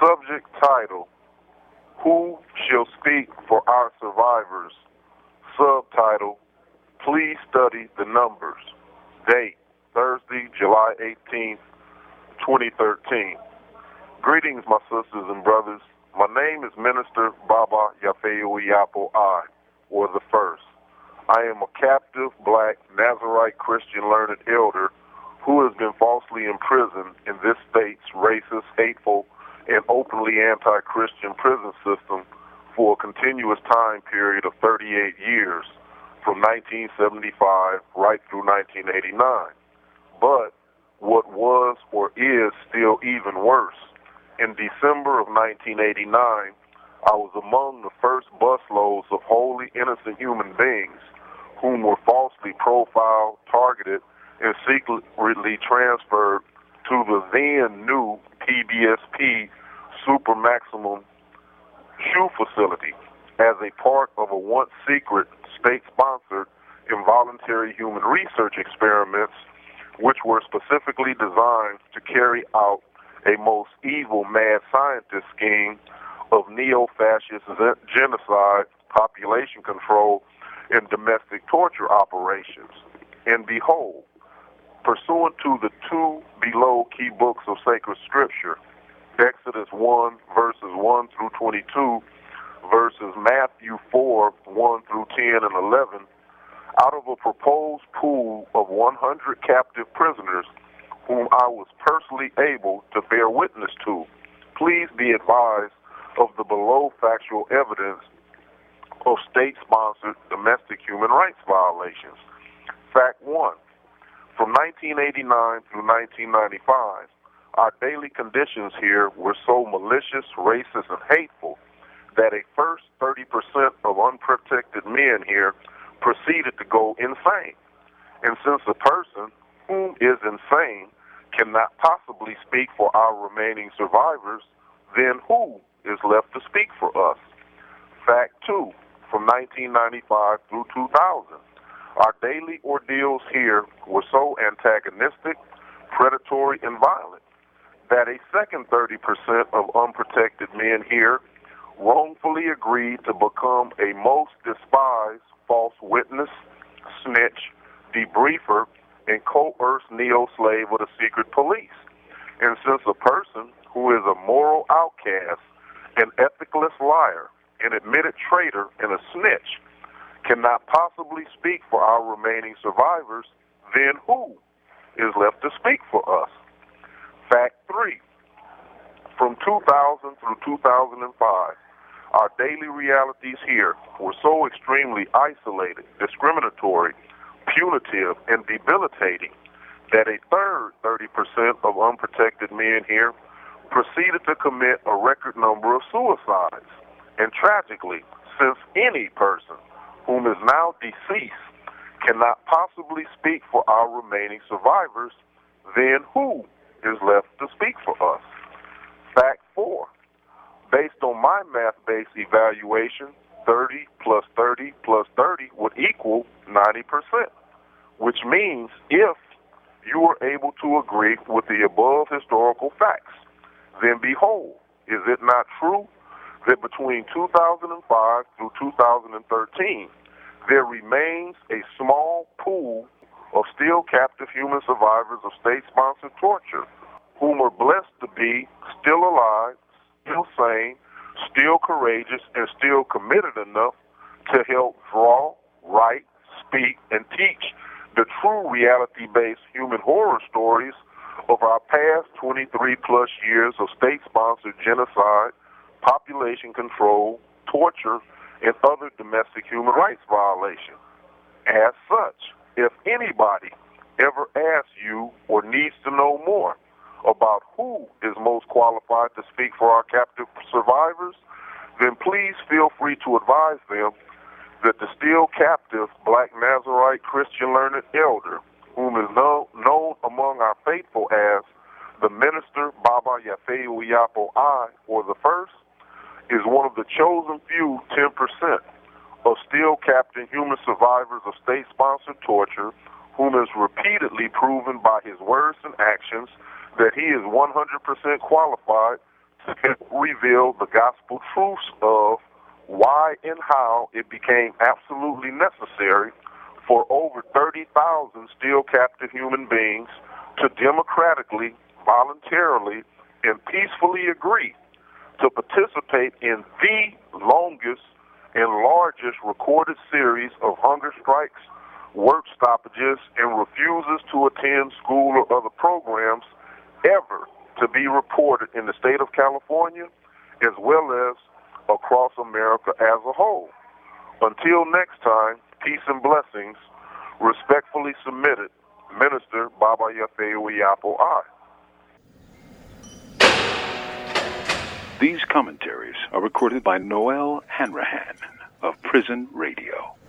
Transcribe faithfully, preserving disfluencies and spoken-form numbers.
Subject title, Who Shall Speak for Our Survivors? Subtitle, Please Study the Numbers. Date, Thursday, July eighteenth, twenty thirteen. Greetings, my sisters and brothers. My name is Minister Baba Yafeoyapo I, or the First. I am a captive black Nazarite Christian learned elder who has been falsely imprisoned in this state's racist, hateful, and openly anti-Christian prison system for a continuous time period of thirty-eight years, from nineteen seventy-five right through nineteen eighty-nine. But what was or is still even worse, in December of nineteen eighty-nine, I was among the first busloads of wholly innocent human beings whom were falsely profiled, targeted, and secretly transferred to the then new P B S P Super Maximum Shoe Facility as a part of a once secret state-sponsored involuntary human research experiments which were specifically designed to carry out a most evil mad scientist scheme of neo-fascist genocide, population control, and domestic torture operations. And behold, pursuant to the two below key books of sacred scripture, Exodus one, verses one through twenty-two, verses Matthew four, one through ten and eleven, out of a proposed pool of one hundred captive prisoners whom I was personally able to bear witness to, please be advised of the below factual evidence of state-sponsored domestic human rights violations. Fact one, from nineteen eighty-nine through nineteen ninety-five, our daily conditions here were so malicious, racist, and hateful that a first thirty percent of unprotected men here proceeded to go insane. And since a person whom is insane cannot possibly speak for our remaining survivors, then who is left to speak for us? Fact two, from nineteen ninety-five through two thousand, our daily ordeals here were so antagonistic, predatory, and violent that a second thirty percent of unprotected men here wrongfully agreed to become a most despised false witness, snitch, debriefer, and coerced neo-slave of the secret police. And since a person who is a moral outcast, an ethicless liar, an admitted traitor, and a snitch cannot possibly speak for our remaining survivors, then who is left to speak for us? Fact three, from two thousand through two thousand five, our daily realities here were so extremely isolated, discriminatory, punitive, and debilitating that a third thirty percent of unprotected men here proceeded to commit a record number of suicides. And tragically, since any person whom is now deceased cannot possibly speak for our remaining survivors, then who is left to speak for us? Fact four, based on my math-based evaluation, thirty plus thirty plus thirty would equal ninety percent, which means if you were able to agree with the above historical facts, then behold, is it not true that between two thousand five through two thousand thirteen, there remains a small pool of still captive human survivors of state-sponsored torture, whom are blessed to be still alive, still sane, still courageous, and still committed enough to help draw, write, speak, and teach the true reality-based human horror stories of our past twenty-three plus years of state-sponsored genocide, population control, torture, and other domestic human rights violations. As such, if anybody ever asks you or needs to know more about who is most qualified to speak for our captive survivors, then please feel free to advise them that the still captive Black Nazarite Christian learned elder, whom is known, known among our faithful as the Minister Baba Yafeoyapo I, or the First, is one of the chosen few ten percent of still captive human survivors of state-sponsored torture, whom is repeatedly proven by his words and actions that he is one hundred percent qualified to reveal the gospel truths of why and how it became absolutely necessary for over thirty thousand still captive human beings to democratically, voluntarily, and peacefully agree to participate in the longest and largest recorded series of hunger strikes, work stoppages, and refuses to attend school or other programs ever to be reported in the state of California, as well as across America as a whole. Until next time, peace and blessings. Respectfully submitted, Minister Baba Yafe Oyapo I. These commentaries are recorded by Noel Hanrahan of Prison Radio.